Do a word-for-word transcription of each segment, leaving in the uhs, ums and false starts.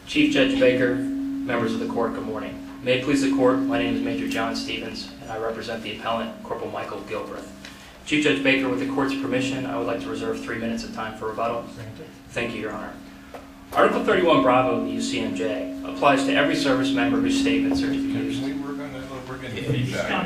Chief Judge Baker, members of the court, good morning. May it please the court, my name is Major John Stevens, and I represent the appellant, Corporal Michael Gilbreth. Chief Judge Baker, with the court's permission, I would like to reserve three minutes of time for rebuttal. Thank you, Your Honor. Article thirty-one Bravo of the U C M J applies to every service member whose statements are to be used. We were going to, we're going to feedback.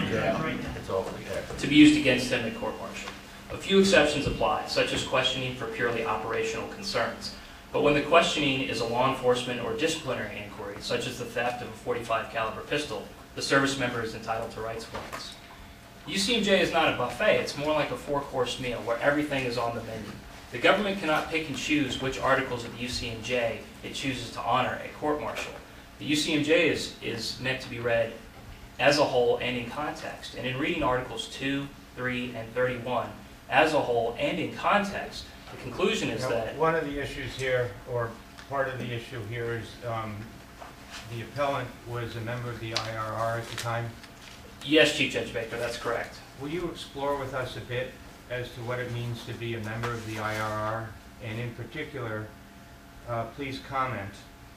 To be used against him in court-martial. A few exceptions apply, such as questioning for purely operational concerns. But when the questioning is a law enforcement or disciplinary inquiry, such as the theft of a forty-five caliber pistol, the service member is entitled to rights warrants. U C M J is not a buffet, it's more like a four-course meal where everything is on the menu. The government cannot pick and choose which articles of the U C M J it chooses to honor at court-martial. The U C M J is, is meant to be read as a whole and in context. And in reading Articles two, three, and thirty-one as a whole and in context, the conclusion is you know, that... One of the issues here, or part of the issue here, is um, the appellant was a member of the I R R at the time. Yes, Chief Judge Baker, that's correct. Will you explore with us a bit as to what it means to be a member of the I R R? And in particular, uh, please comment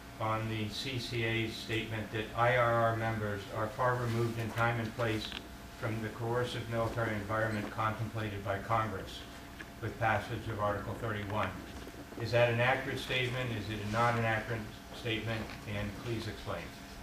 on the C C A's statement that I R R members are far removed in time and place from the coercive military environment contemplated by Congress with passage of Article thirty-one. Is that an accurate statement? Is it not an accurate statement? And please explain.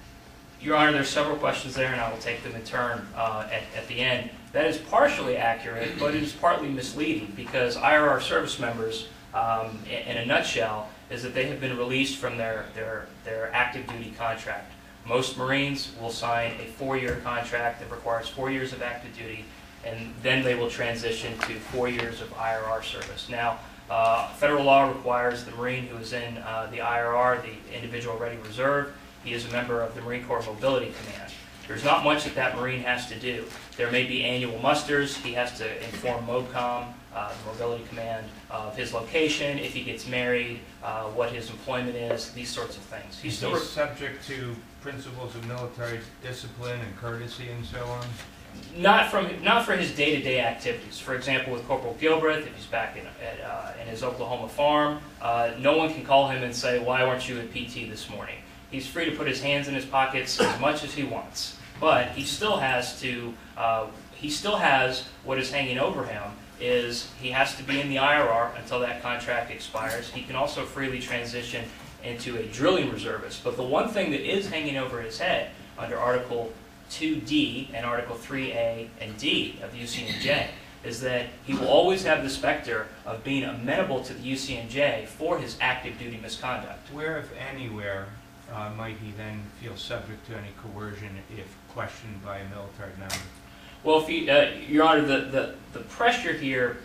Your Honor, there's several questions there, and I will take them in turn uh, at, at the end. That is partially accurate, but it is partly misleading because I R R service members, um, in, in a nutshell, is that they have been released from their, their, their active duty contract. Most Marines will sign a four-year contract that requires four years of active duty, and then they will transition to four years of I R R service. Now, uh, federal law requires the Marine who is in uh, the I R R, the individual ready reserve, he is a member of the Marine Corps Mobility Command. There's not much that that Marine has to do. There may be annual musters. He has to inform MOBCOM, uh, the Mobility Command, of his location, if he gets married, uh, what his employment is, these sorts of things. He's Is still he subject to principles of military discipline and courtesy and so on? Not from not for his day-to-day activities. For example, with Corporal Gilbreth, if he's back in, at, uh, in his Oklahoma farm, uh, no one can call him and say, "Why weren't you at P T this morning?" He's free to put his hands in his pockets as much as he wants, but he still has to. Uh, he still has what is hanging over him is he has to be in the I R R until that contract expires. He can also freely transition into a drilling reservist. But the one thing that is hanging over his head under Article two D and Article three A and D of the U C M J is that he will always have the specter of being amenable to the U C M J for his active duty misconduct. Where, if anywhere, uh, might he then feel subject to any coercion if questioned by a military member? Well, if you, uh, Your Honor, the, the, the pressure here,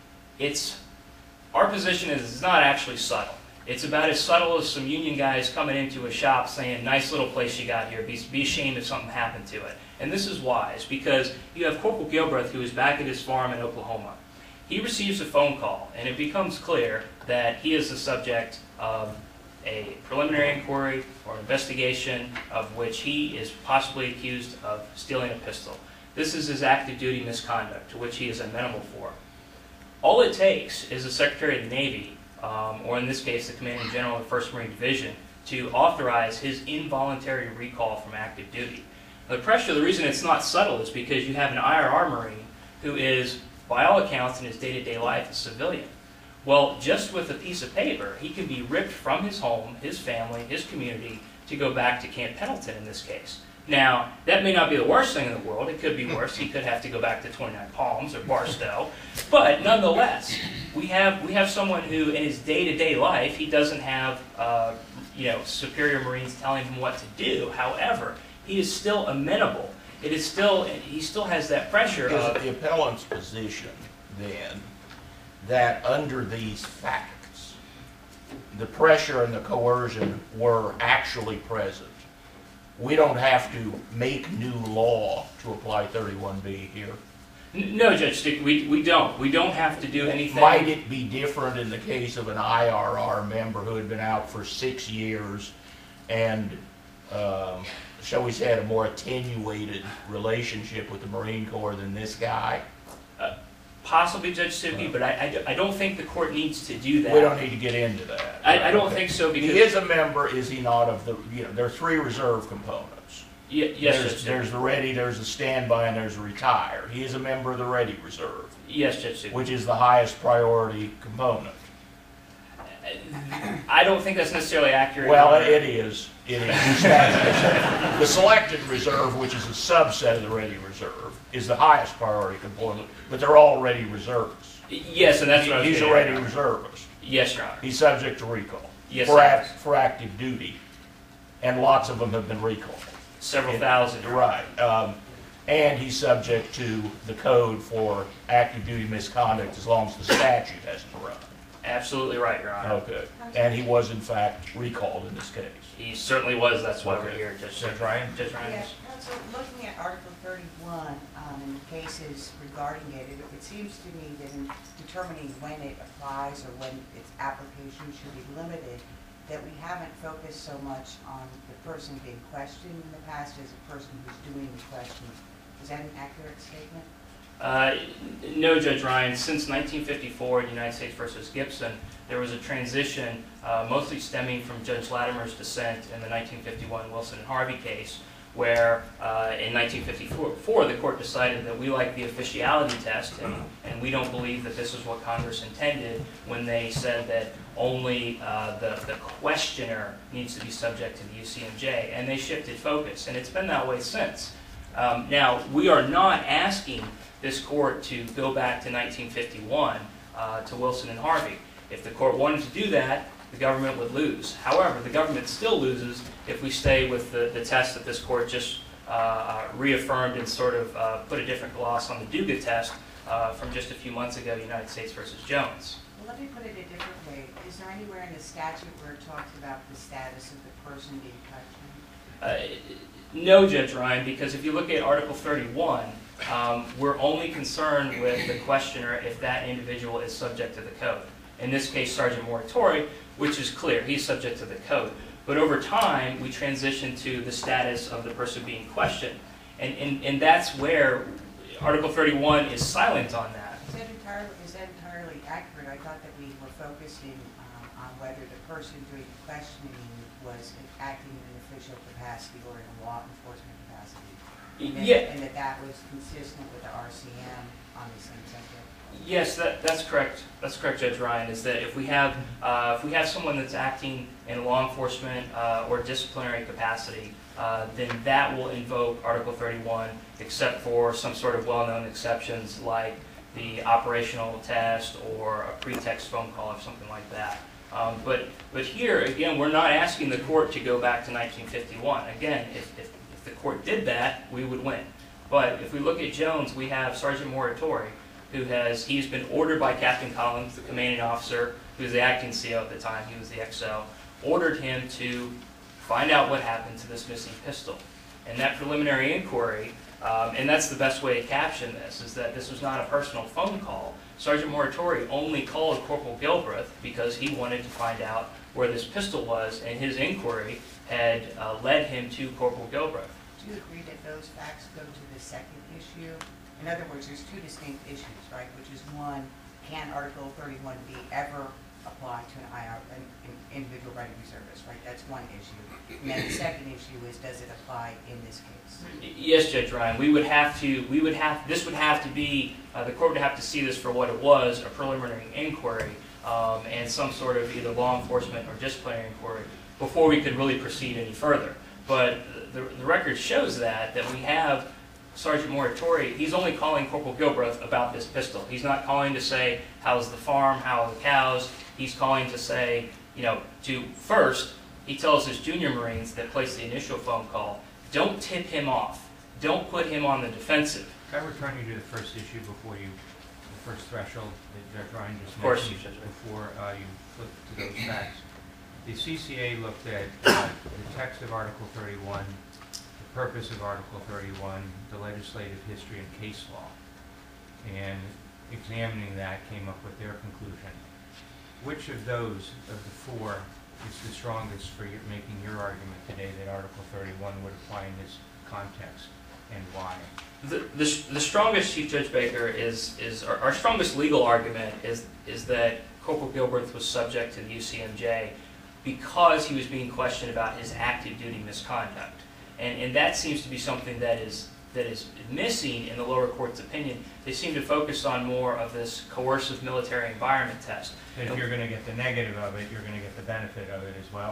it's, our position is it's not actually subtle. It's about as subtle as some union guys coming into a shop saying, "Nice little place you got here, be, be ashamed if something happened to it." And this is why. It's because you have Corporal Gilbreth, who is back at his farm in Oklahoma. He receives a phone call, and it becomes clear that he is the subject of a preliminary inquiry or investigation of which he is possibly accused of stealing a pistol. This is his active duty misconduct, to which he is amenable for. All it takes is the Secretary of the Navy, um, or in this case the Commanding General of the first Marine Division, to authorize his involuntary recall from active duty. Now, the pressure, the reason it's not subtle is because you have an I R R Marine who is, by all accounts in his day-to-day life, a civilian. Well, just with a piece of paper, he can be ripped from his home, his family, his community, to go back to Camp Pendleton in this case. Now, that may not be the worst thing in the world. It could be worse. He could have to go back to twenty-nine Palms or Barstow. But nonetheless, we have we have someone who, in his day-to-day life, he doesn't have uh, you know superior Marines telling him what to do. However, he is still amenable. It is still he still has that pressure Is of it the appellant's position then that under these facts, the pressure and the coercion were actually present? We don't have to make new law to apply thirty-one B here. No, Judge Stick, we, we don't. We don't have to do anything. Might it be different in the case of an I R R member who had been out for six years and, um, shall we say, had a more attenuated relationship with the Marine Corps than this guy? Uh, Possibly Judge Sibley, but I, I do- I don't think the court needs to do that. We don't need to get into that. I, I don't think so because. He is a member, is he not, of the, you know, there are three reserve components. Ye- yes, Judge There's, Sibley. there's the ready, there's the standby, and there's the retire. He is a member of the ready reserve, Yes, Judge Sibley. which is the highest priority component. I don't think that's necessarily accurate. Well, it is, it is. The selected reserve, which is a subset of the ready reserve, is the highest priority component, but they're all ready reserves. Yes, and that's what I was He's a getting ready at. reservist. Yes, Your Honor. He's subject to recall. Yes, For sir. act, for active duty, and lots of them have been recalled. Several Yeah. thousand. Your Honor. Right, um, and he's subject to the code for active duty misconduct as long as the statute hasn't run. Absolutely right, Your Honor. Okay, and he was in fact recalled in this case. He certainly was. That's why we're Okay. here, Judge. Judge Ryan? Judge Ryan. Yeah, so looking at Article thirty-one, um, and the cases regarding it, it, it seems to me that in determining when it applies or when its application should be limited, that we haven't focused so much on the person being questioned in the past as a person who's doing the questioning. Is that an accurate statement? Uh, no, Judge Ryan. Since nineteen fifty-four in United States versus Gibson, there was a transition, uh, mostly stemming from Judge Latimer's dissent in the nineteen fifty-one Wilson and Harvey case, where uh, in nineteen fifty-four the court decided that we like the officiality test, and, and we don't believe that this is what Congress intended when they said that only uh, the, the questioner needs to be subject to the U C M J, and they shifted focus, and it's been that way since. Um, now, we are not asking this court to go back to nineteen fifty-one, uh, to Wilson and Harvey. If the court wanted to do that, the government would lose. However, the government still loses if we stay with the, the test that this court just uh, uh, reaffirmed and sort of uh, put a different gloss on the Duga test uh, from just a few months ago, United States versus Jones. Well, let me put it a different way. Is there anywhere in the statute where it talks about the status of the person being questioned? Uh, no, Judge Ryan, because if you look at Article thirty-one, um, we're only concerned with the questioner if that individual is subject to the code. In this case, Sergeant Moratori, which is clear, he's subject to the code. But over time, we transition to the status of the person being questioned. And, and, and that's where Article thirty-one is silent on that. Is that entirely, is that entirely accurate? I thought that we were focusing um, on whether the person doing the questioning was acting in an official capacity or in a law enforcement capacity. And that, Yeah. and that that was consistent with the R C M on the same subject. Yes, that, that's correct. That's correct, Judge Ryan, is that if we have, uh, if we have someone that's acting in a law enforcement uh, or disciplinary capacity, uh, then that will invoke Article thirty-one, except for some sort of well-known exceptions like the operational test or a pretext phone call or something like that. Um, but, but here, again, we're not asking the court to go back to nineteen fifty-one. Again, if, if, if the court did that, we would win. But if we look at Jones, we have Sergeant Moratori, who has, he's been ordered by Captain Collins, the commanding officer, who was the acting C O at the time, he was the X O, ordered him to find out what happened to this missing pistol. And that preliminary inquiry, um, and that's the best way to caption this, is that this was not a personal phone call. Sergeant Moratori only called Corporal Gilbreth because he wanted to find out where this pistol was, and his inquiry had uh, led him to Corporal Gilbreth. Do you agree that those facts go to the second issue? In other words, there's two distinct issues, right? Which is one, can Article thirty-one B ever apply to an I R, an an individual ready reservist, right? That's one issue. And then the second issue is, does it apply in this case? Yes, Judge Ryan. We would have to. We would have. This would have to be. Uh, the court would have to see this for what it was: a preliminary inquiry um, and some sort of either law enforcement or disciplinary inquiry before we could really proceed any further. But the, the record shows that that we have Sergeant Moratori. He's only calling Corporal Gilbreth about this pistol. He's not calling to say how's the farm, how are the cows. He's calling to say, you know, to first. He tells his junior Marines that placed the initial phone call, don't tip him off. Don't put him on the defensive. Can I return you to the first issue before you, the first threshold that Judge Ryan just Of course, mentioned, Judge Ryan. before uh, you flip to those facts. The C C A looked at uh, the text of Article thirty-one, the purpose of Article thirty-one, the legislative history and case law, and examining that came up with their conclusion. Which of those, of the four, is the strongest for your, making your argument today that Article thirty-one would apply in this context? and why? The, the, the strongest, Chief Judge Baker, is, is our, our strongest legal argument is, is that Corporal Gilbreth was subject to the U C M J because he was being questioned about his active duty misconduct. And, and that seems to be something that is, that is missing in the lower court's opinion. They seem to focus on more of this coercive military environment test. If you're going to get the negative of it, you're going to get the benefit of it as well.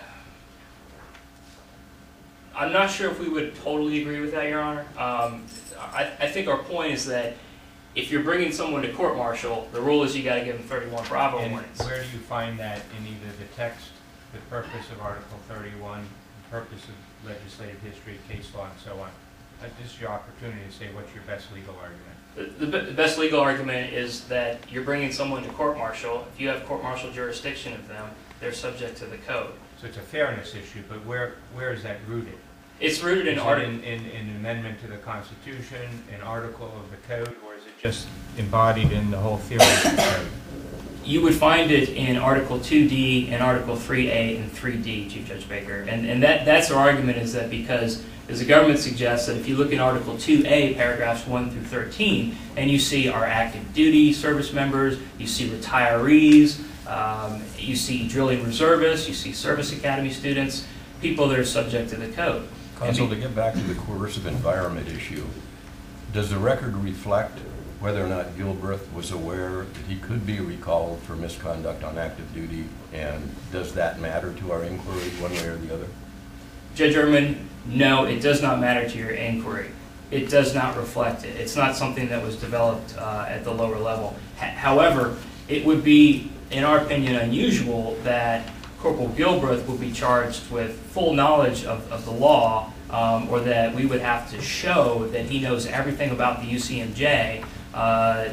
I'm not sure if we would totally agree with that, Your Honor. Um, I, I think our point is that if you're bringing someone to court-martial, the rule is you got to give them thirty-one Bravo And warnings. where do you find that in either the text, the purpose of Article thirty-one, the purpose of legislative history, case law, and so on? Uh, This is your opportunity to say what's your best legal argument. The, the, the best legal argument is that you're bringing someone to court-martial. If you have court-martial jurisdiction of them, they're subject to the code. So it's a fairness issue, but where, where is that rooted? It's rooted in Is it Article... in, in, in an amendment to the Constitution, an article of the code, or is it just embodied in the whole theory of the code? You would find it in Article two D and Article three A and three D, Chief Judge Baker. And, and that, that's our argument, is that because, as the government suggests, that if you look in Article two A, paragraphs one through thirteen, and you see our active duty service members, you see retirees, um, you see drilling reservists, you see service academy students, people that are subject to the code. Counsel, to get back to the coercive environment issue, does the record reflect whether or not Gilbreth was aware that he could be recalled for misconduct on active duty, and does that matter to our inquiry one way or the other? Judge Ehrman, no, it does not matter to your inquiry. It does not reflect it. It's not something that was developed uh, at the lower level. H however, it would be, in our opinion, unusual that Corporal Gilbreth would be charged with full knowledge of, of the law, um, or that we would have to show that he knows everything about the U C M J. Uh,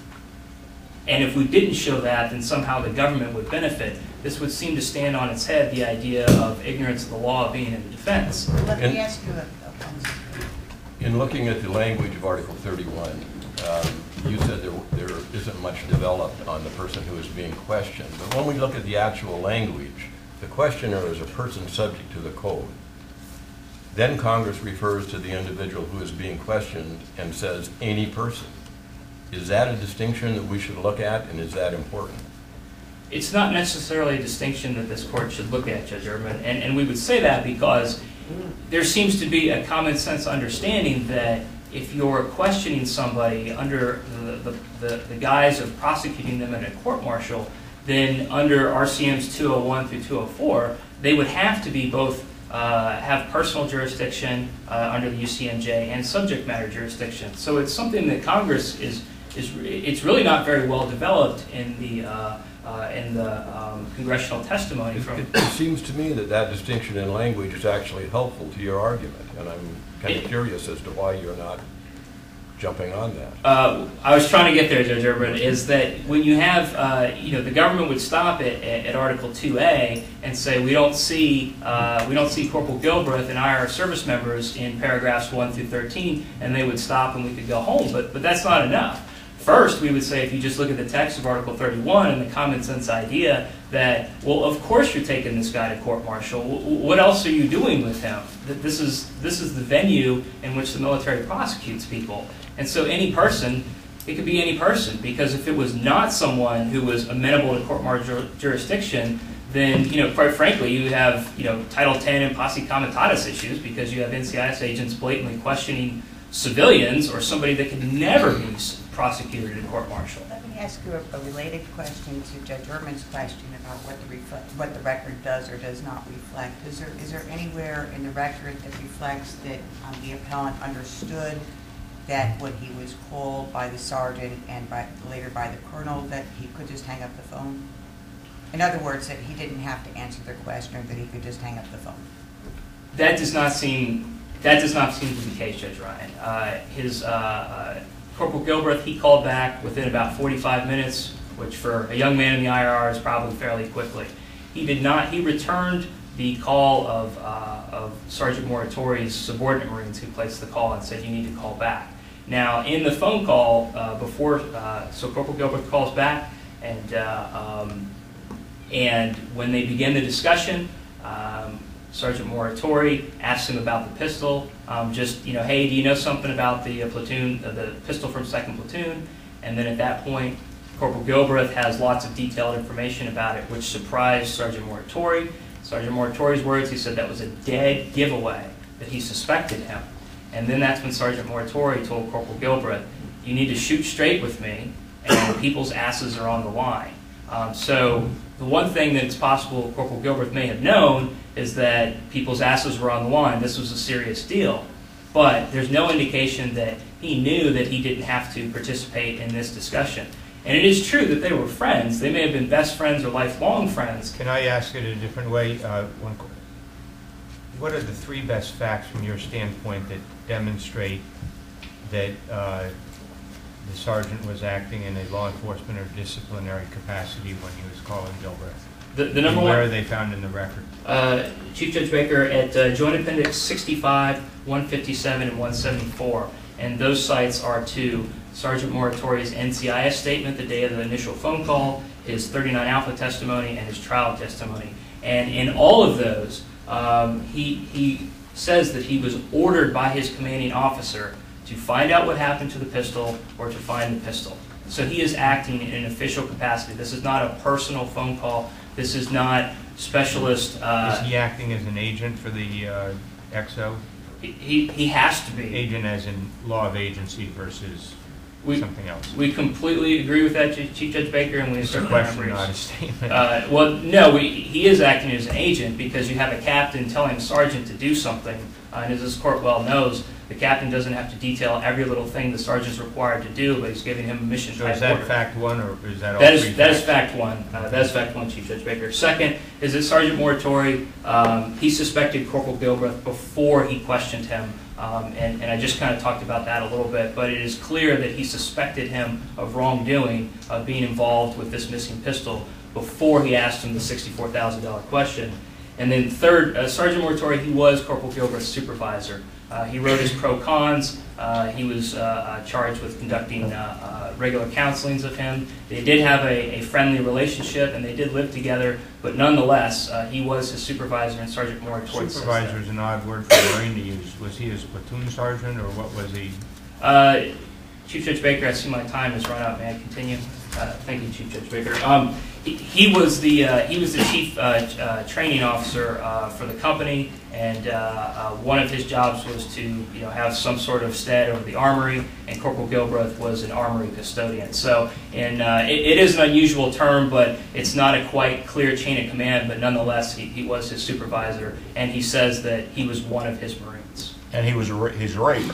and if we didn't show that, then somehow the government would benefit. This would seem to stand on its head, the idea of ignorance of the law being in the defense. Let And- me ask you a, a In looking at the language of Article thirty-one, um, you said there, there isn't much developed on the person who is being questioned. But when we look at the actual language, the questioner is a person subject to the code. Then Congress refers to the individual who is being questioned and says, any person. Is that a distinction that we should look at, and is that important? It's not necessarily a distinction that this court should look at, Judge Ehrman, and, and we would say that because there seems to be a common sense understanding that if you're questioning somebody under the, the, the, the guise of prosecuting them in a court-martial, then under R C Ms two oh one through two oh four, they would have to be both uh, have personal jurisdiction uh, under the U C M J and subject matter jurisdiction. So it's something that Congress is, is it's really not very well developed in the uh, Uh, in the um, congressional testimony from... It, it seems to me that that distinction in language is actually helpful to your argument, and I'm kind of curious as to why you're not jumping on that. Uh, I was trying to get there, Judge Urban, is that when you have, uh, you know, the government would stop it at, at Article two A and say we don't see, uh, we don't see Corporal Gilbreth and I R service members in paragraphs one through thirteen, and they would stop and we could go home, but, but that's not enough. First, we would say if you just look at the text of Article thirty-one and the common sense idea that, well, of course you're taking this guy to court-martial. What else are you doing with him? This is, this is the venue in which the military prosecutes people. And so any person, it could be any person, because if it was not someone who was amenable to court-martial jurisdiction, then, you know, quite frankly, you have, you know, Title ten and posse comitatus issues because you have N C I S agents blatantly questioning civilians or somebody that could never be prosecuted in court-martial. Let me ask you a, a related question to Judge Urban's question about what the reflect, what the record does or does not reflect. Is there is there anywhere in the record that reflects that um, the appellant understood that when he was called by the sergeant and by, later by the colonel, that he could just hang up the phone? In other words, that he didn't have to answer their question, or that he could just hang up the phone? That does not seem that does not seem to be the case, Judge Ryan. Uh, his uh, uh, Corporal Gilbreth, he called back within about forty-five minutes, which for a young man in the I R R is probably fairly quickly. He did not. He returned the call of uh, of Sergeant Moratori's subordinate Marines who placed the call and said you need to call back. Now, in the phone call uh, before, uh, so Corporal Gilbreth calls back, and uh, um, and when they begin the discussion, um, Sergeant Moratori, asks him about the pistol, um, just, you know, hey, do you know something about the uh, platoon, uh, the pistol from second Platoon? And then at that point, Corporal Gilbreth has lots of detailed information about it, which surprised Sergeant Moratori. Sergeant Moratori's words, he said that was a dead giveaway, that he suspected him. And then that's when Sergeant Moratori told Corporal Gilbreth, you need to shoot straight with me, and people's asses are on the line. Um, so the one thing that it's possible Corporal Gilbreth may have known is that people's asses were on the line. This was a serious deal. But there's no indication that he knew that he didn't have to participate in this discussion. And it is true that they were friends. They may have been best friends or lifelong friends. Can I ask it a different way? Uh, one, qu- what are the three best facts from your standpoint that demonstrate that uh, the sergeant was acting in a law enforcement or disciplinary capacity when he was calling Gilbreth? The, the number And where one, are they found in the record? uh, Chief Judge Baker, at uh, Joint Appendix sixty-five, one fifty-seven, and one seventy-four. And those sites are to Sergeant Moratori's N C I S statement the day of the initial phone call, his thirty-nine Alpha testimony, and his trial testimony. And in all of those, um, he, he says that he was ordered by his commanding officer to find out what happened to the pistol or to find the pistol. So he is acting in an official capacity. This is not a personal phone call. This is not specialist. Uh, Is he acting as an agent for the uh, X O? he, he has to be. Agent as in law of agency versus We, something else? we completely agree with that, Ch- Chief Judge Baker, and we It's a assert question, memories. not a statement. Uh, well, no, we, he is acting as an agent because you have a captain telling a sergeant to do something. Uh, and as this court well knows, the captain doesn't have to detail every little thing the sergeant's required to do, but he's giving him a mission So type is that order. fact one, or is that all That three is, that is facts? fact one. Uh, that is fact one, Chief Judge Baker. Second is that Sergeant Moratori, um, he suspected Corporal Gilbreth before he questioned him. Um, and, and I just kind of talked about that a little bit, but it is clear that he suspected him of wrongdoing, of being involved with this missing pistol before he asked him the sixty-four thousand dollar question. And then third, uh, Sergeant Moratori, he was Corporal Gilbreth's supervisor. Uh, he wrote his pro-cons. Uh, he was uh, uh, charged with conducting uh, uh, regular counselings of him. They did have a, a friendly relationship, and they did live together, but nonetheless, uh, he was his supervisor, and Sergeant Moratori says that. Supervisor is an odd word for a Marine to use. Was he his platoon sergeant, or what was he? Uh, Chief Judge Baker, I see my time has run out. May I continue? Uh, thank you, Chief Judge Baker. Um, he, he was the uh, he was the chief uh, uh, training officer uh, for the company, and uh, uh, one of his jobs was to you know have some sort of stead over the armory. And Corporal Gilbreth was an armory custodian. So, and uh, it, it is an unusual term, but it's not a quite clear chain of command. But nonetheless, he, he was his supervisor, and he says that he was one of his Marines. And he was a ra- his raider.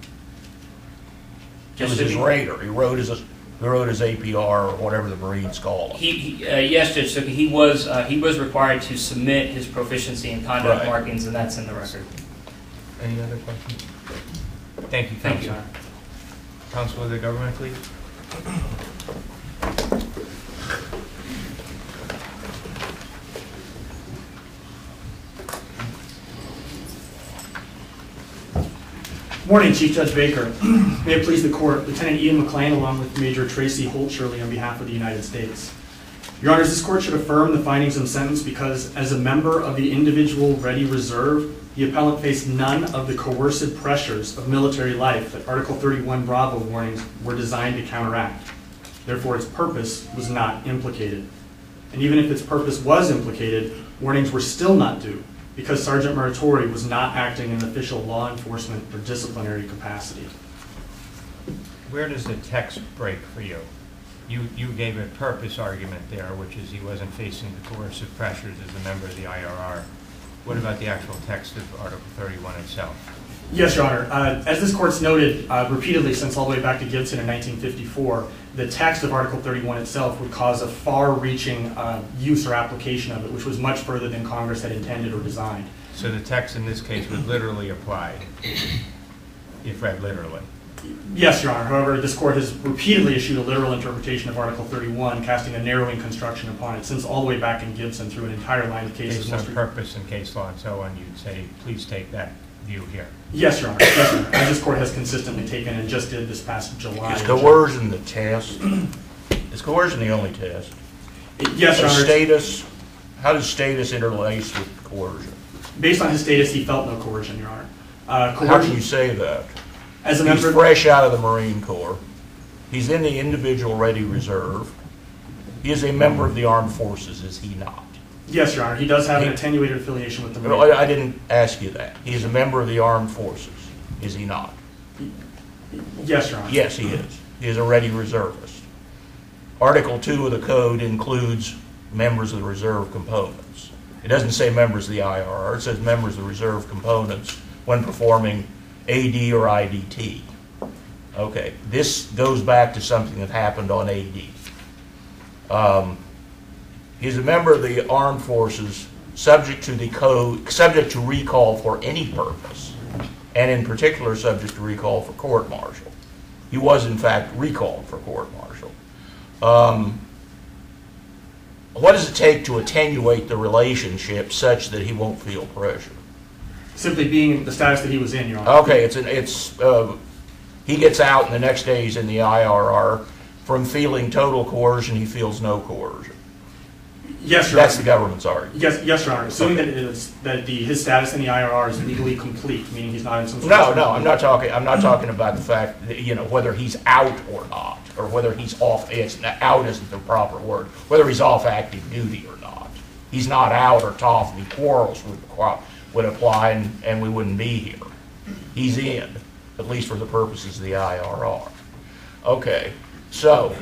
He was Just to his be- raider. He wrote his, he wrote his A P R, or whatever the Marines call it. He, he uh, yes, Judge Suki, he was uh, he was required to submit his proficiency and conduct Right. markings, and that's in the record. Any other questions? Thank you, Thank you, Counsel. Your Honor. Counsel of the government, please. Morning, Chief Judge Baker. May it please the court, Lieutenant Ian McLean along with Major Tracy Holt Shirley on behalf of the United States. Your Honors, this court should affirm the findings and sentence because as a member of the individual ready reserve, the appellant faced none of the coercive pressures of military life that Article thirty-one Bravo warnings were designed to counteract. Therefore, its purpose was not implicated. And even if its purpose was implicated, warnings were still not due because Sergeant Moratori was not acting in an official law enforcement or disciplinary capacity. Where does the text break for you? You, you gave a purpose argument there, which is he wasn't facing the coercive pressures as a member of the I R R. What about the actual text of Article thirty-one itself? Yes, Your Honor. Uh, as this court's noted uh, repeatedly since all the way back to Gibson in nineteen fifty-four, the text of Article thirty-one itself would cause a far-reaching uh, use or application of it, which was much further than Congress had intended or designed. So the text in this case would literally apply, if read literally. Yes, Your Honor. However, this court has repeatedly issued a literal interpretation of Article thirty-one, casting a narrowing construction upon it since all the way back in Gibson through an entire line of cases. Based on most- purpose and case law and so on, you'd say, please take that view here. Yes, Your Honor. Yes, Your Honor. As this court has consistently taken and just did this past July. Is coercion the test? Is coercion the only test? Yes, Your Does Honor. status, how does status interlace with coercion? Based on his status, he felt no coercion, Your Honor. Uh, How can coercion, you say that? as a He's member, fresh out of the Marine Corps. He's in the Individual Ready Reserve. He is a member of the Armed Forces, is he not? yes, Your Honor, he does have an He- attenuated affiliation with the No, Marine. I I didn't ask you that. He is a member of the Armed Forces, is he not? Yes, Your Honor. Yes, he is. He is a ready reservist. Article two of the code includes members of the reserve components. It doesn't say members of the I R R, it says members of the reserve components when performing A D or I D T. Okay, this goes back to something that happened on A D. Um, he's a member of the armed forces, subject to the code, subject to recall for any purpose, and in particular subject to recall for court-martial. He was in fact recalled for court-martial. Um, what does it take to attenuate the relationship such that he won't feel pressure? Simply being the status that he was in, Your Honor. Okay, it's an, it's uh, he gets out and the next day he's in the I R R. From feeling total coercion, he feels no coercion. Yes, Your That's the Honor. government's argument. Yes, yes, Your Honor. Assuming Okay. that it is, that the, his status in the I R R is legally complete, meaning he's not in some sort No, of... no, I'm not talking. I'm not talking about the fact that, you know, whether he's out or not, or whether he's off. It's out isn't the proper word. Whether he's off active duty or not. He's not out or off. The quarrels would would apply, and, and we wouldn't be here. He's in, at least for the purposes of the I R R. Okay, so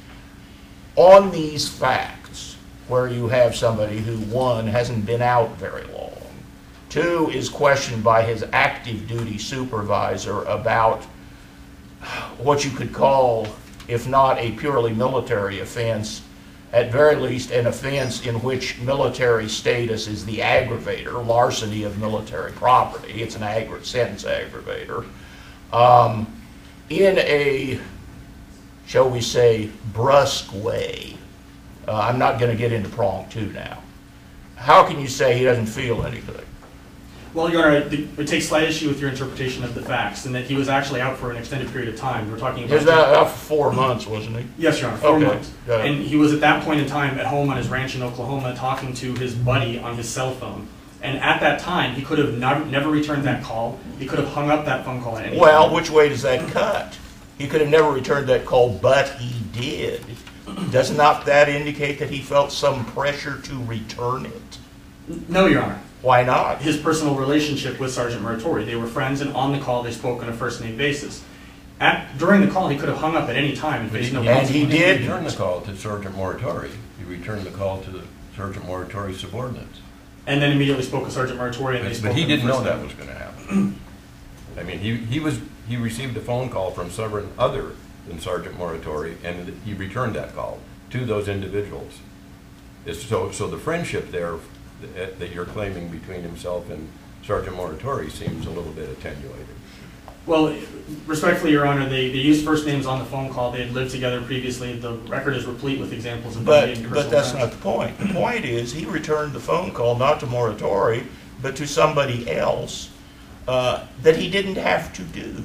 on these facts, where you have somebody who, one, hasn't been out very long, two, is questioned by his active duty supervisor about what you could call, if not a purely military offense, at very least an offense in which military status is the aggravator, larceny of military property. It's an aggra- sentence aggravator. Um, in a, shall we say, brusque way. Uh, I'm not going to get into prong two now. How can you say he doesn't feel anything? Well, Your Honor, it it takes slight issue with your interpretation of the facts, and that he was actually out for an extended period of time. We're talking He was about... out for four months, wasn't he? Yes, Your Honor, four Okay, months. got it. And he was at that point in time at home on his ranch in Oklahoma talking to his buddy on his cell phone. And at that time, he could have never, never returned that call. He could have hung up that phone call at any Well, time. which way does that cut? He could have never returned that call, but he did. Does not that indicate that he felt some pressure to return it? No, Your Honor. Why not? His personal relationship with Sergeant Muratori. They were friends, and on the call, they spoke on a first-name basis. At, during the call, he could have hung up at any time and But faced he- no And he consequences. did. He returned the call to Sergeant Moratori. He returned the call to the Sergeant Moratori's subordinates. And then immediately spoke with Sergeant Muratori, and they But spoke but he on the didn't know first that name. was going to happen. I mean, he, he was, he received a phone call from someone other than Sergeant Moratori, and he returned that call to those individuals. It's so, so the friendship there that that you're claiming between himself and Sergeant Moratori seems a little bit attenuated. Well, respectfully, Your Honor, they, they used first names on the phone call. They had lived together previously. The record is replete with examples of them But, being but personal that's friends. not the point. The point is, he returned the phone call not to Moratori, but to somebody else uh, that he didn't have to do.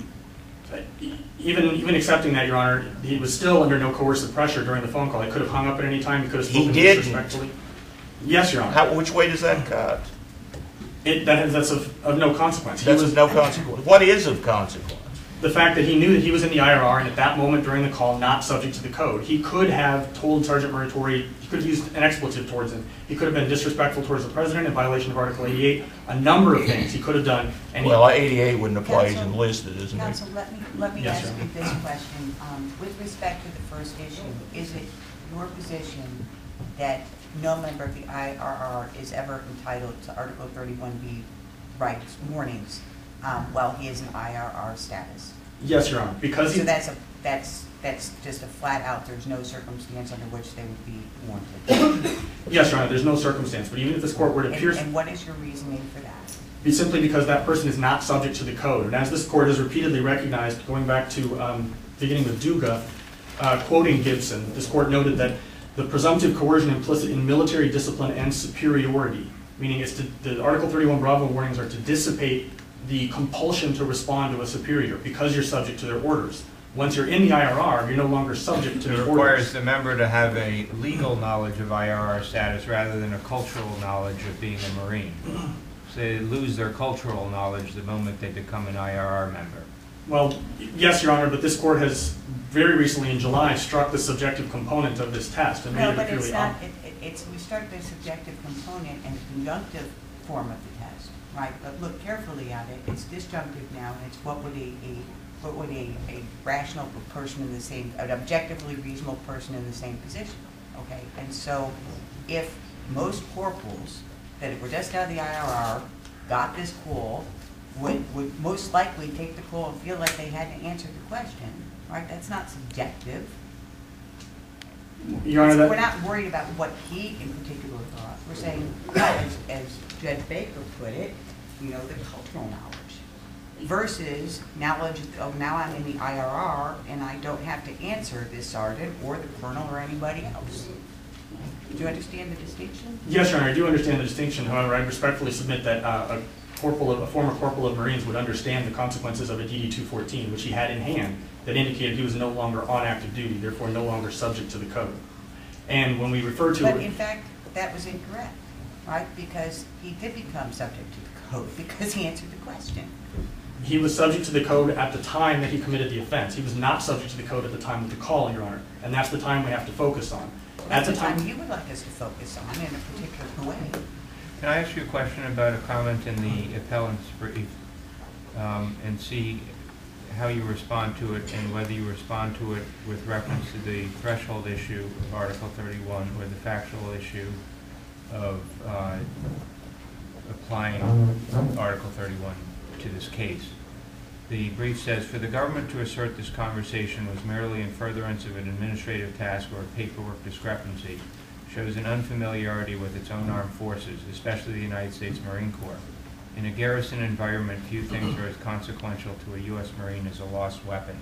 Even, even accepting that, Your Honor, he was still under no coercive pressure during the phone call. He could have hung up at any time. He could have He spoken didn't. disrespectfully. Yes, Your Honor. How, which way does that cut? It, that is, that's of, of no consequence. He That's was, of no consequence. What is of consequence? the fact that he knew that he was in the I R R and at that moment during the call not subject to the code. He could have told Sergeant Muratori, he could have used an expletive towards him. He could have been disrespectful towards the President in violation of Article eighty-eight. A number of things he could have done. And he- Well, eighty-eight wouldn't apply, he's Counsel- enlisted, isn't he? Counsel, let me, let me Yes, ask Your you this question. Um, With respect to the first issue, is it your position that no member of the I R R is ever entitled to Article thirty-one B rights, warnings, um, while he is in I R R status? Yes, Your Honor, because he, So that's a, that's, that's just a flat out, there's no circumstance under which they would be warranted. yes, Your Honor, there's no circumstance. But even if this court were to And pierce, and what is your reasoning for that? be simply because that person is not subject to the code. And as this court has repeatedly recognized, going back to um, beginning with Duga, uh, quoting Gibson, this court noted that the presumptive coercion implicit in military discipline and superiority, meaning it's to, the Article thirty-one Bravo warnings are to dissipate the compulsion to respond to a superior because you're subject to their orders. Once you're in the I R R, you're no longer subject to It the requires orders. the member to have a legal knowledge of I R R status rather than a cultural knowledge of being a Marine. So they lose their cultural knowledge the moment they become an I R R member. Well, yes, Your Honor, but this court has very recently in July struck the subjective component of this test and made No, it but purely it's not, op- it, it- it's, we started the subjective component and the conjunctive form of the test, right? But look carefully at it, it's disjunctive now, and it's what would a, a, what would a, a rational person in the same, an objectively reasonable person in the same position, okay? And so, if most corporals that were just out of the I R R got this call, would, would most likely take the call and feel like they had to answer the question, right? That's not subjective. Your Honor, We're that, not worried about what he in particular thought. We're saying, as, as Judge Baker put it, you know, the cultural knowledge versus knowledge, oh, now I'm in the I R R and I don't have to answer this sergeant or the colonel or anybody else. Do you understand the distinction? yes, Your Honor, I do understand the distinction. However, I respectfully submit that uh, a corporal, of, a former corporal of Marines would understand the consequences of a D D two fourteen, which he had in hand, that indicated he was no longer on active duty, therefore no longer subject to the code. And when we refer to But it, in fact, that was incorrect, right? Because he did become subject to the code because he answered the question. he was subject to the code at the time that he committed the offense. He was not subject to the code at the time of the call, Your Honor, and that's the time we have to focus on. At That's the the time, time you would like us to focus on in a particular way. Can I ask you a question about a comment in the appellant's brief, um, and see how you respond to it and whether you respond to it with reference to the threshold issue of Article thirty-one or the factual issue of uh, applying Article thirty-one to this case? The brief says, for the government to assert this conversation was merely in furtherance of an administrative task or a paperwork discrepancy shows an unfamiliarity with its own armed forces, especially the United States Marine Corps. In a garrison environment, few things are as consequential to a U S Marine as a lost weapon.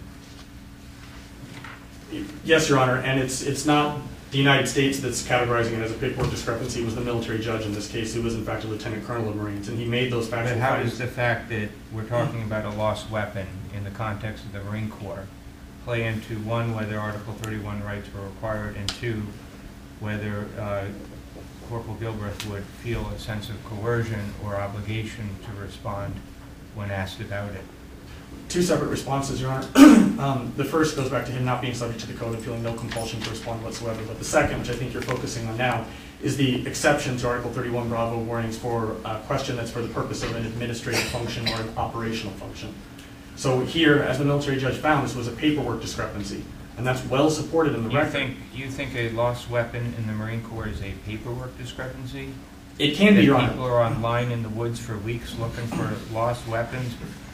yes, Your Honor, and it's it's not the United States that's categorizing it as a paperwork discrepancy. It was the military judge in this case, who was in fact a lieutenant colonel of Marines, and he made those factual But how findings. does the fact that we're talking about a lost weapon in the context of the Marine Corps play into, one, whether Article thirty-one rights were required, and two, whether uh, Corporal Gilbreth would feel a sense of coercion or obligation to respond when asked about it? Two separate responses, Your Honor. um, the first goes back to him not being subject to the code and feeling no compulsion to respond whatsoever. But the second, which I think you're focusing on now, is the exception to Article thirty-one Bravo warnings for a question that's for the purpose of an administrative function or an operational function. So here, as the military judge found, this was a paperwork discrepancy, and that's well supported in the You record. think, you think a lost weapon in the Marine Corps is a paperwork discrepancy? It can be, That Your people Honor. are online in the woods for weeks looking for lost weapons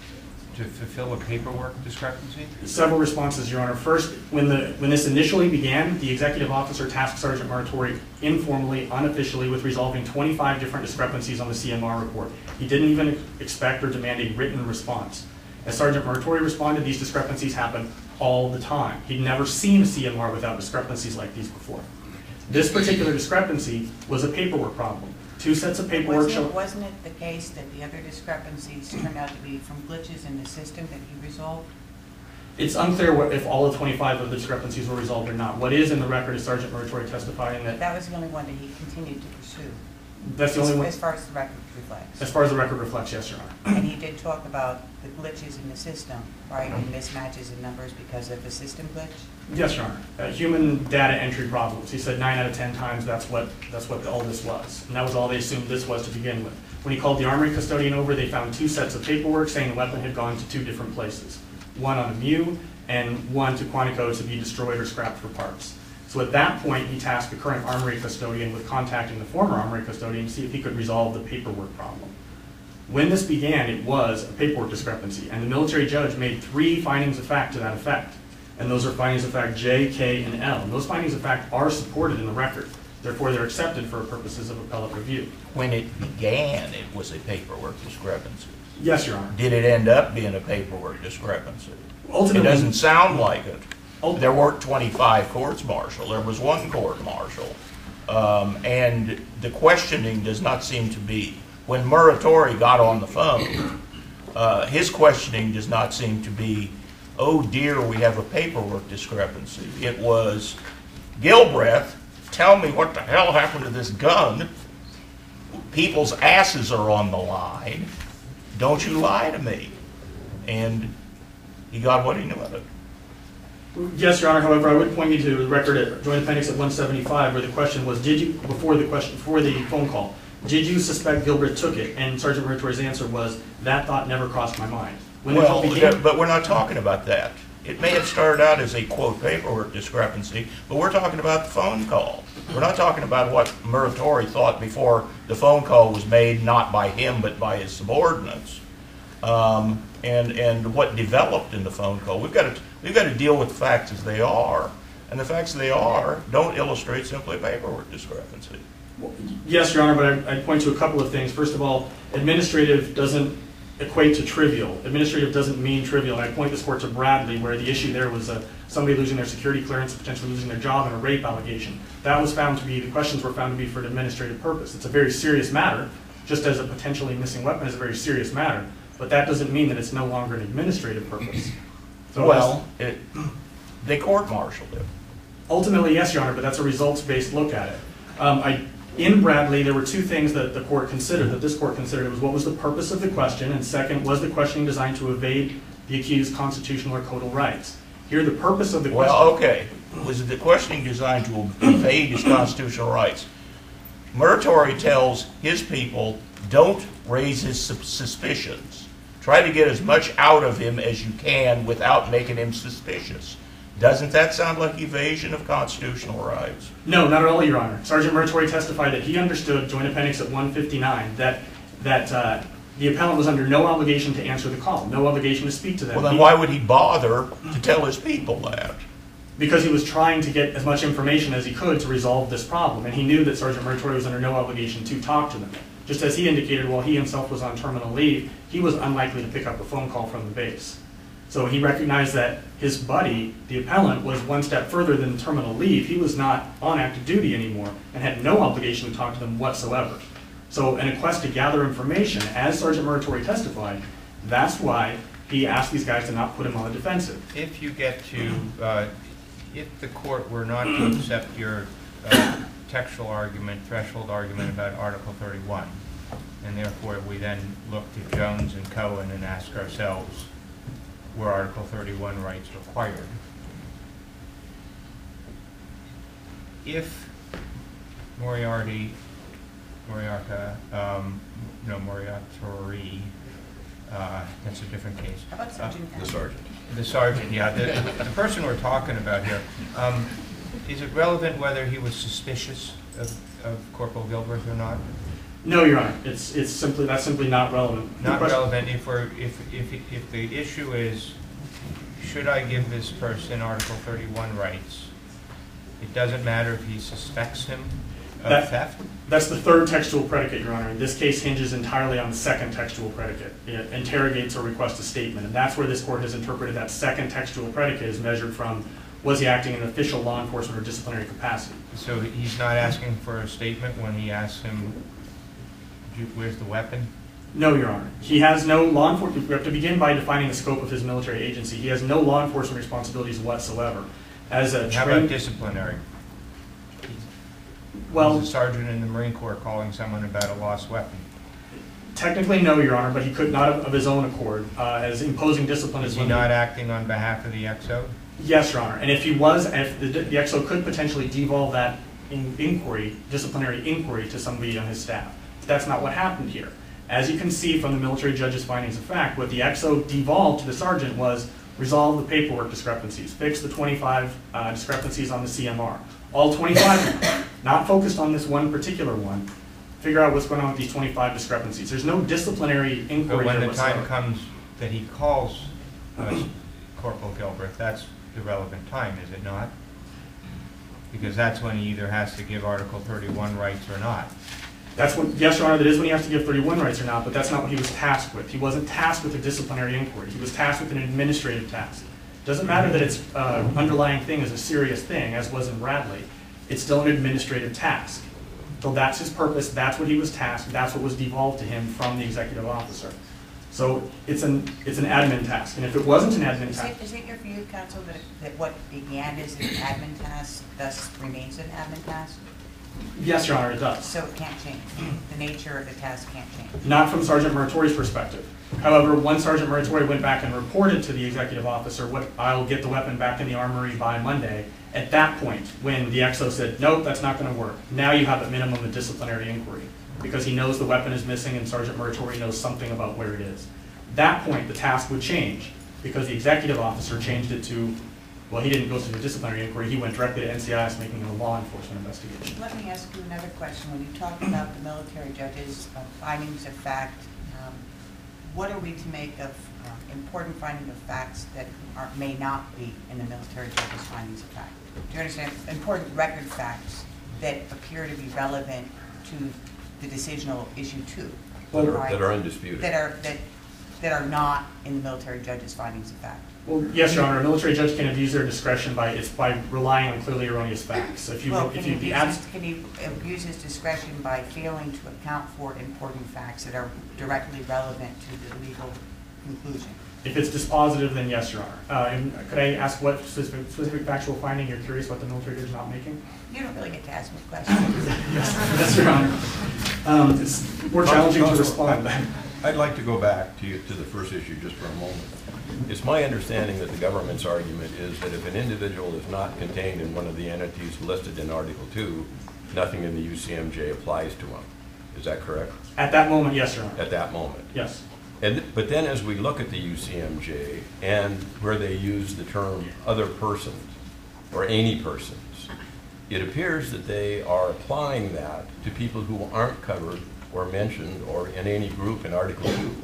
to fulfill a paperwork discrepancy? Several responses, Your Honor. First, when the when this initially began, the executive officer tasked Sergeant Muratori informally, unofficially, with resolving twenty-five different discrepancies on the C M R report. He didn't even expect or demand a written response. As Sergeant Muratori responded, these discrepancies happen all the time. He'd never seen a C M R without discrepancies like these before. This particular discrepancy was a paperwork problem. Two sets of paperwork Wasn't show. it, wasn't it the case that the other discrepancies turned out to be from glitches in the system that he resolved? It's unclear what, if all of twenty-five of the discrepancies were resolved or not. What is in the record is Sergeant Muratori testifying that That was the only one that he continued to pursue. that's the only one, As far as the record reflects. as far as the record reflects, yes, Your Honor. And he did talk about the glitches in the system, right, and mismatches in numbers because of the system glitch? Yes, Your Honor. Uh, human data entry problems. He said nine out of ten times that's what that's what all this was, and that was all they assumed this was to begin with. When he called the armory custodian over, they found two sets of paperwork saying the weapon had gone to two different places, one on a M U and one to Quantico to be destroyed or scrapped for parts. So at that point, he tasked the current armory custodian with contacting the former armory custodian to see if he could resolve the paperwork problem. When this began, it was a paperwork discrepancy, and the military judge made three findings of fact to that effect. And those are findings of fact J, K, and L. And those findings of fact are supported in the record. Therefore, they're accepted for purposes of appellate review. When it began, it was a paperwork discrepancy. Yes, Your Honor. Did it end up being a paperwork discrepancy? It Ultimately, doesn't sound like it. ult- There weren't twenty-five courts martial. There was one court martial. Um, and the questioning does not seem to be, when Muratori got on the phone, uh, his questioning does not seem to be, oh dear, we have a paperwork discrepancy. It was, Gilbreth, tell me what the hell happened to this gun. people's asses are on the line. Don't you lie to me. And he got what he knew of it. Yes, Your Honor. However, I would point you to the record at Joint Appendix at one seventy-five, where the question was, did you, before the question, before the phone call, did you suspect Gilbert took it? And Sergeant Muratori's answer was, that thought never crossed my mind. When the Well, call began, but we're not talking about that. It may have started out as a, quote, paperwork discrepancy, but we're talking about the phone call. We're not talking about what Muratori thought before the phone call was made, not by him, but by his subordinates. Um, and, and what developed in the phone call. We've got to, we've got to deal with the facts as they are. And the facts as they are don't illustrate simply a paperwork discrepancy. yes, Your Honor, but I, I'd point to a couple of things. First of all, administrative doesn't equate to trivial. Administrative doesn't mean trivial. And I point this court to Bradley, where the issue there was uh, somebody losing their security clearance, potentially losing their job, and a rape allegation. That was found to be, the questions were found to be for an administrative purpose. It's a very serious matter, just as a potentially missing weapon is a very serious matter, but that doesn't mean that it's no longer an administrative purpose. So Well, it, they court-martialed him. ultimately, yes, Your Honor, but that's a results-based look at it. Um, I, in Bradley, there were two things that the court considered, that this court considered. It was what was the purpose of the question, and second, was the questioning designed to evade the accused's constitutional or codal rights? Here, the purpose of the question... Well, okay. Was the questioning designed to evade his constitutional rights? Muratori tells his people, don't raise his sus- suspicions. Try to get as much out of him as you can without making him suspicious. Doesn't that sound like evasion of constitutional rights? No, not at all, Your Honor. Sergeant Muratori testified that he understood, Joint Appendix at one fifty-nine, that, that uh, the appellant was under no obligation to answer the call, no obligation to speak to them. Well, then He- why would he bother to tell his people that? Because he was trying to get as much information as he could to resolve this problem, and he knew that Sergeant Muratori was under no obligation to talk to them. Just as he indicated, while he himself was on terminal leave, he was unlikely to pick up a phone call from the base. So he recognized that his buddy, the appellant, was one step further than terminal leave. He was not on active duty anymore and had no obligation to talk to them whatsoever. So in a quest to gather information, as Sergeant Muratori testified, that's why he asked these guys to not put him on the defensive. If you get to, uh, if the court were not to accept your uh, textual argument, threshold argument about Article thirty-one, and therefore we then look to Jones and Cohen and ask ourselves, were Article thirty-one rights required? If Moriarty, Moriarty, um, no, Moriarty, uh, that's a different case. How about Sergeant The Cowan? sergeant. The sergeant, yeah, the, the person we're talking about here, um, is it relevant whether he was suspicious of, of Corporal Gilbert or not? No, Your Honor, it's, it's simply, that's simply not relevant. The Not question- relevant if we're, if, if, if the issue is, should I give this person Article thirty-one rights? It doesn't matter if he suspects him of That- theft? That's the third textual predicate, Your Honor. This case hinges entirely on the second textual predicate. It interrogates or requests a statement, and that's where this court has interpreted that second textual predicate is measured from, was he acting in an official law enforcement or disciplinary capacity? So he's not asking for a statement when he asks him, "Do- where's the weapon? No, Your Honor. He has no law enforcement, we have to begin by defining the scope of his military agency. He has no law enforcement responsibilities whatsoever. As a How about trained, disciplinary? well, He's a sergeant in the Marine Corps calling someone about a lost weapon. technically no, Your Honor, but he could not of of his own accord, uh, as imposing discipline Is is he when not acting on behalf of the X O? Yes, Your Honor. And if he was, if the, the X O could potentially devolve that in, inquiry, disciplinary inquiry, to somebody on his staff. But that's not what happened here. As you can see from the military judge's findings of fact, what the X O devolved to the sergeant was resolve the paperwork discrepancies, fix the twenty-five uh, discrepancies on the C M R. All twenty-five of them, not focused on this one particular one. Figure out what's going on with these twenty-five discrepancies. There's no disciplinary But inquiry when here the time whatsoever. comes that he calls uh, Corporal Gilbert, that's the relevant time, is it not? Because that's when he either has to give Article thirty-one rights or not. That's what, yes, Your Honor, that is when he has to give thirty-one rights or not, but that's not what he was tasked with. He wasn't tasked with a disciplinary inquiry. He was tasked with an administrative task. Doesn't matter that its uh, underlying thing is a serious thing, as was in Bradley. It's still an administrative task. So that's his purpose, that's what he was tasked, that's what was devolved to him from the executive officer. So it's an, it's an admin task, and if it wasn't an admin Is task, it, is it your view, counsel, that, that what began as an admin task thus remains an admin task? Yes, Your Honor, it does. So it can't change. The nature of the task can't change. Not from Sergeant Muratori's perspective. However, when Sergeant Muratori went back and reported to the executive officer, what, I'll get the weapon back in the armory by Monday, at that point, when the X O said, nope, that's not going to work, now you have at minimum a disciplinary inquiry, because he knows the weapon is missing and Sergeant Muratori knows something about where it is. That point, the task would change, because the executive officer changed it to, well, he didn't go through the disciplinary inquiry, he went directly to N C I S making a law enforcement investigation. Let me ask you another question. When you talk about the military judge's uh, findings of fact, um, what are we to make of uh, important findings of facts that are, may not be in the military judge's findings of fact? Do you understand? Important record facts that appear to be relevant to the decisional issue two. That are, right? that are undisputed. That are, that, that are not in the military judge's findings of fact. Well, yes, Your Honor, a military judge can abuse their discretion by, it's by relying on clearly erroneous facts. If you, Well, if can you he be abuse abs- his- can he abuse his discretion by failing to account for important facts that are directly relevant to the legal conclusion? if it's dispositive, then yes, Your Honor. Uh, and could I ask what specific, specific factual finding you're curious what the military judge is not making? You don't really get to ask me questions. Yes, yes, Your Honor. Um, it's more challenging to respond. I'd like to go back to, you, to the first issue just for a moment. It's my understanding that the government's argument is that if an individual is not contained in one of the entities listed in Article two, nothing in the U C M J applies to him. Is that correct? At that moment, yes, Your Honor. At that moment. Yes. And, but then as we look at the U C M J and where they use the term other persons or any persons, it appears that they are applying that to people who aren't covered or mentioned or in any group in Article two.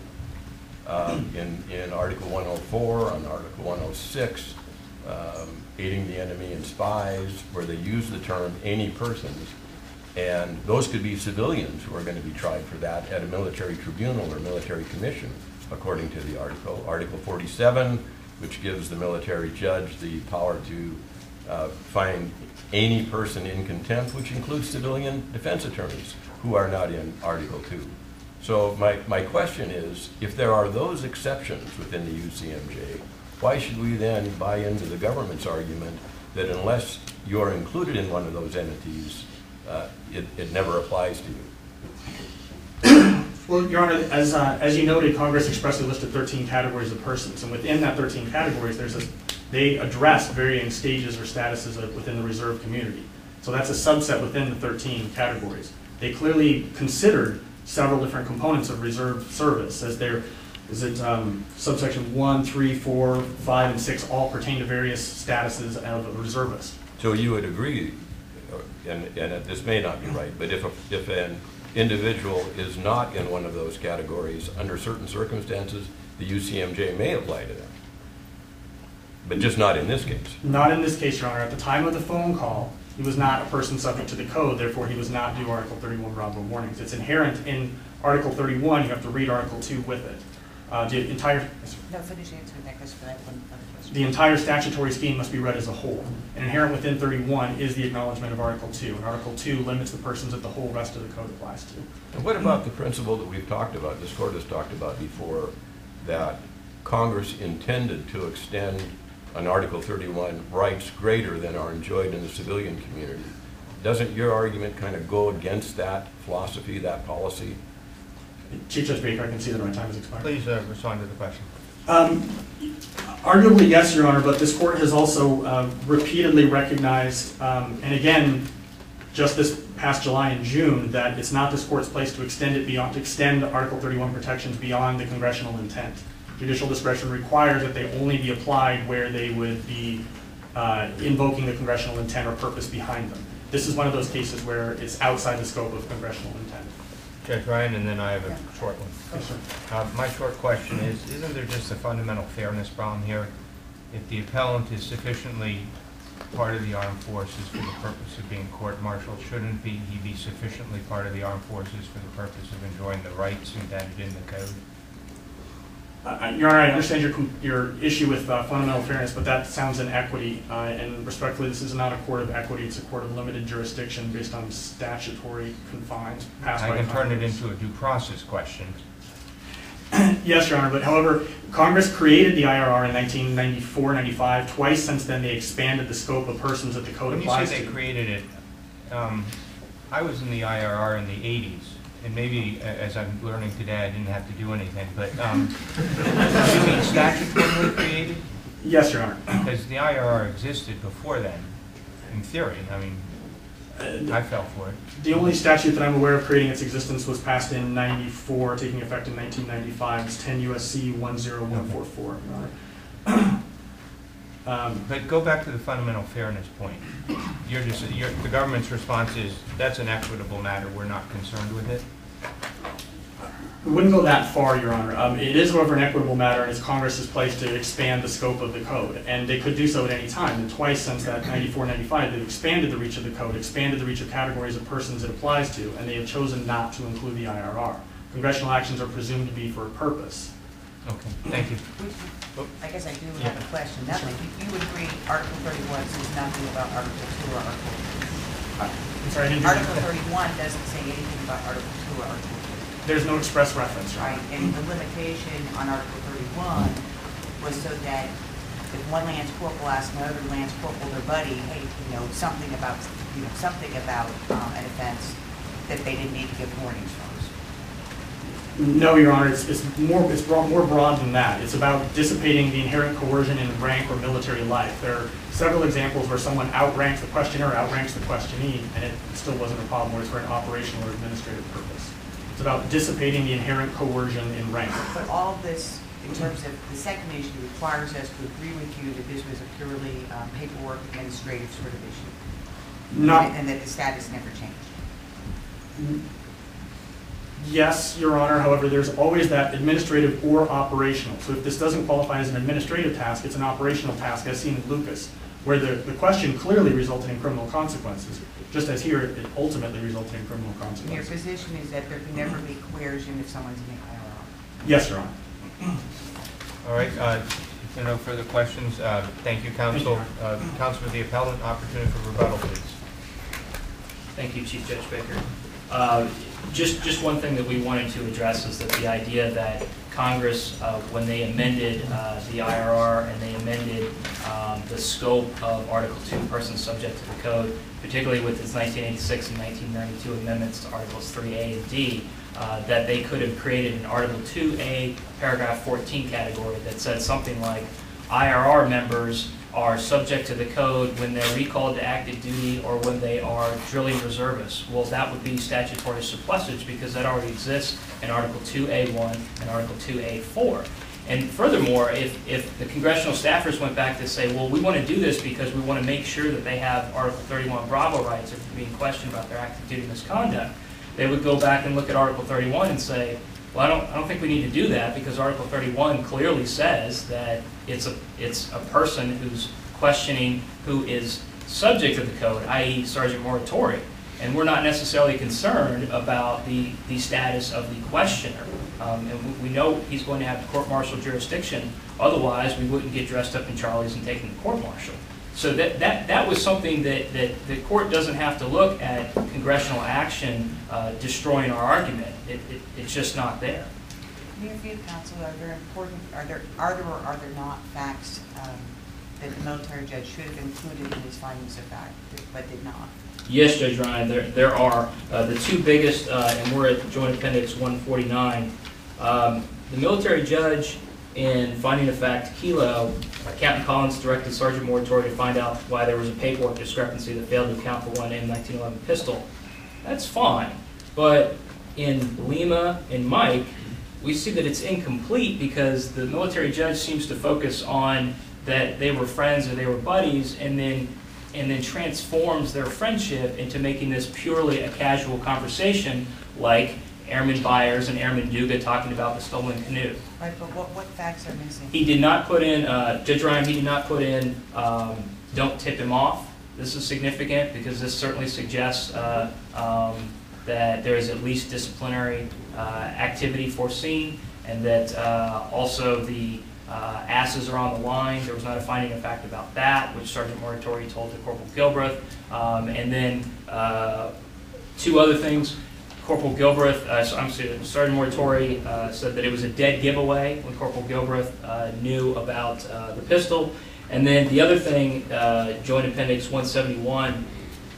Um, in, in Article one oh four, on Article one oh six, um, aiding the enemy and spies, where they use the term any persons. And those could be civilians who are going to be tried for that at a military tribunal or military commission, according to the article. Article forty-seven, which gives the military judge the power to uh, find any person in contempt, which includes civilian defense attorneys who are not in Article two. So my, my question is, if there are those exceptions within the U C M J, why should we then buy into the government's argument that unless you're included in one of those entities, Uh, it, it never applies to you? Well, Your Honor, as, uh, as you noted, Congress expressly listed thirteen categories of persons, and within that thirteen categories, there's a, they address varying stages or statuses of, within the reserve community. So that's a subset within the thirteen categories. They clearly considered several different components of reserve service, as there is it um, subsection one, three, four, five, and six all pertain to various statuses of a reservist. So you would agree, and, and this may not be right, but if, a, if an individual is not in one of those categories, under certain circumstances, the U C M J may apply to them. But just not in this case. Not in this case, Your Honor. At the time of the phone call, he was not a person subject to the code, therefore he was not due Article thirty-one Bravo warnings. It's inherent in Article thirty-one, you have to read Article two with it. Uh, the entire, No, finish answering that question for that one other question. the entire statutory scheme must be read as a whole. And inherent within thirty-one is the acknowledgement of Article two. And Article two limits the persons that the whole rest of the code applies to. And what about the principle that we've talked about, this court has talked about before, that Congress intended to extend on Article thirty-one rights greater than are enjoyed in the civilian community? Doesn't your argument kind of go against that philosophy, that policy? Chief Judge Baker, I can see that my time has expired. Please uh, respond to the question. Um, arguably, yes, Your Honor, but this court has also uh, repeatedly recognized, um, and again, just this past July and June, that it's not this court's place to extend it beyond, to extend Article thirty-one protections beyond the congressional intent. Judicial discretion requires that they only be applied where they would be uh, invoking the congressional intent or purpose behind them. This is one of those cases where it's outside the scope of congressional intent. Judge Ryan, and then I have a short one. Yes, sir. Uh, my short question is, isn't there just a fundamental fairness problem here? If the appellant is sufficiently part of the armed forces for the purpose of being court-martialed, shouldn't be, he be sufficiently part of the armed forces for the purpose of enjoying the rights embedded in the code? Uh, Your Honor, I understand your, your issue with uh, fundamental fairness, but that sounds inequity, uh, and respectfully, this is not a court of equity, it's a court of limited jurisdiction based on statutory confines passed by I can turn it Congress. into a due process question. Yes, Your Honor, but however, Congress created the I R R in nineteen ninety-four, ninety-five. Twice since then, they expanded the scope of persons that the code When you applies say they to. created it, um, I was in the I R R in the eighties, and maybe, a- as I'm learning today, I didn't have to do anything, but, um, do you mean statutorily created? Yes, Your Honor. Because the I R R existed before then, in theory. I mean, Uh, I fell for it. The only statute that I'm aware of creating its existence was passed in ninety-four, taking effect in nineteen ninety-five. It's ten U S C one zero one four four, Your Honor. Um, But go back to the fundamental fairness point. You're just, you're, the government's response is, that's an equitable matter, we're not concerned with it. We wouldn't go that far, Your Honor. Um, It is, however, an equitable matter, and it's Congress's place to expand the scope of the code. And they could do so at any time. And twice since that ninety-four ninety-five, they've expanded the reach of the code, expanded the reach of categories of persons it applies to, and they have chosen not to include the I R R. Congressional actions are presumed to be for a purpose. Okay, thank you. Would- I guess I do have a question. That, like, you you would agree Article thirty-one says nothing about Article two or Article I'm sorry, I didn't hear you. Article thirty-one doesn't say anything about Article two or Article three, There's no express reference, Your right? Honor. And the limitation on Article thirty-one was so that if one Lance Corporal asked another Lance Corporal, their buddy, hey, you know, something about, you know, something about um, an offense, that they didn't need to give warnings for. No, Your Honor, it's, it's more, it's broad, more broad than that. It's about dissipating the inherent coercion in rank or military life. There are several examples where someone outranks the questioner, outranks the questionee, and it still wasn't a problem where it's for an operational or administrative purpose. It's about dissipating the inherent coercion in rank. But all of this, in terms of the second issue, requires us to agree with you that this was a purely um, paperwork administrative sort of issue. Not, And that the status never changed. yes, Your Honor, however, there's always that administrative or operational. So if this doesn't qualify as an administrative task, it's an operational task, as seen in Lucas, where the, the question clearly resulted in criminal consequences, just as here it ultimately resulted in criminal Your consequences. position is that there can never be coercion if someone's in the I R R. Yes, Your Honor. All right, uh, if there are no further questions, uh, thank you, counsel. Uh, Counsel for the appellant, opportunity for rebuttal, please. Thank you, Chief Judge Baker. Uh, Just, just one thing that we wanted to address is that the idea that Congress, uh, when they amended uh, the I R R and they amended um, the scope of Article two, persons subject to the code, particularly with its nineteen eighty-six and nineteen ninety-two amendments to Articles three A and D, uh, that they could have created an Article two A, paragraph fourteen category that said something like, I R R members are subject to the code when they're recalled to active duty or when they are drilling reservists. Well, that would be statutory surplusage because that already exists in Article two A one and Article two A four. And furthermore, if, if the congressional staffers went back to say, well, we want to do this because we want to make sure that they have Article thirty-one Bravo rights if they're being questioned about their active duty misconduct, they would go back and look at Article thirty-one and say, well, I don't, I don't think we need to do that because Article thirty-one clearly says that it's a, it's a person who's questioning who is subject to the code, that is. Sergeant Moratori. And we're not necessarily concerned about the, the status of the questioner. Um, and we, we know he's going to have court-martial jurisdiction, otherwise we wouldn't get dressed up in Charlies and take him to court-martial. So that, that, that was something that, that the court doesn't have to look at congressional action uh, destroying our argument. It, it, it's just not there. In your view, counsel, are there important, are there, are there or are there not facts um, that the military judge should have included in his findings of fact, but did not? Yes, Judge Ryan, there, there are. Uh, the two biggest, uh, and we're at Joint Appendix one forty-nine. Um, the military judge, in finding of fact Kilo, uh, Captain Collins directed Sergeant Moratori to find out why there was a paperwork discrepancy that failed to account for one M nineteen eleven pistol. That's fine, but in Lima and Mike, we see that it's incomplete because the military judge seems to focus on that they were friends or they were buddies, and then and then transforms their friendship into making this purely a casual conversation, like Airman Byers and Airman Duga talking about the stolen canoe. Right, but what, what facts are missing? He did not put in, uh, Judge Ryan, he did not put in, um, don't tip him off. This is significant because this certainly suggests uh, um, that there is at least disciplinary uh, activity foreseen, and that uh, also the uh, asses are on the line. There was not a finding of fact about that, which Sergeant Moratori told to Corporal Gilbreth. Um, and then uh, two other things. Corporal Gilbreth, uh, so, I'm sorry, Sergeant Moratori uh, said that it was a dead giveaway when Corporal Gilbreth uh, knew about uh, the pistol. And then the other thing, uh, Joint Appendix one seventy-one,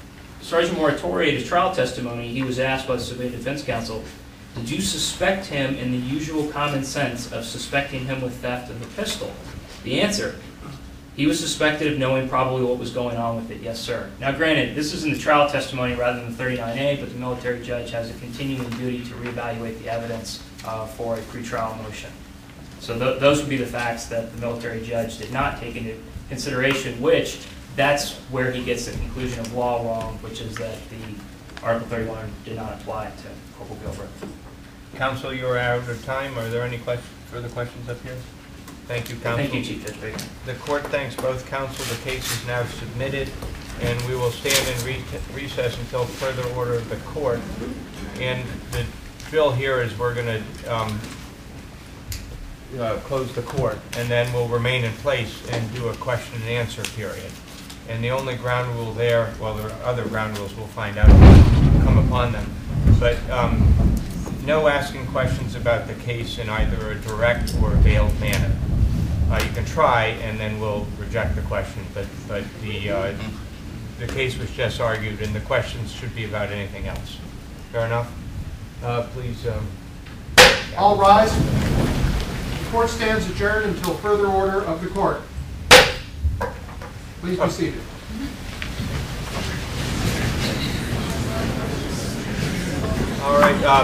Sergeant Moratori, at his trial testimony, he was asked by the civilian defense counsel, did you suspect him in the usual common sense of suspecting him with theft of the pistol? The answer, he was suspected of knowing probably what was going on with it, yes, sir. Now, granted, this is in the trial testimony rather than the thirty-nine A, but the military judge has a continuing duty to reevaluate the evidence uh, for a pretrial motion. So th those would be the facts that the military judge did not take into consideration, which that's where he gets the conclusion of law wrong, which is that the Article thirty-one did not apply to Corporal Gilbert. Counsel, you are out of time. Are there any question, further questions up here? Thank you, counsel. Thank you, Chief Judge Baker. The court thanks both counsel. The case is now submitted, and we will stand in re recess until further order of the court. And the drill here is we're going to um, uh, close the court, and then we'll remain in place and do a question and answer period. And the only ground rule there, well, there are other ground rules, we'll find out when we come upon them, but um, no asking questions about the case in either a direct or veiled manner. Uh, you can try, and then we'll reject the question, but, but the, uh, the case was just argued, and the questions should be about anything else. Fair enough? Uh, please. Um, All rise. The court stands adjourned until further order of the court. Please be seated. All right. Uh,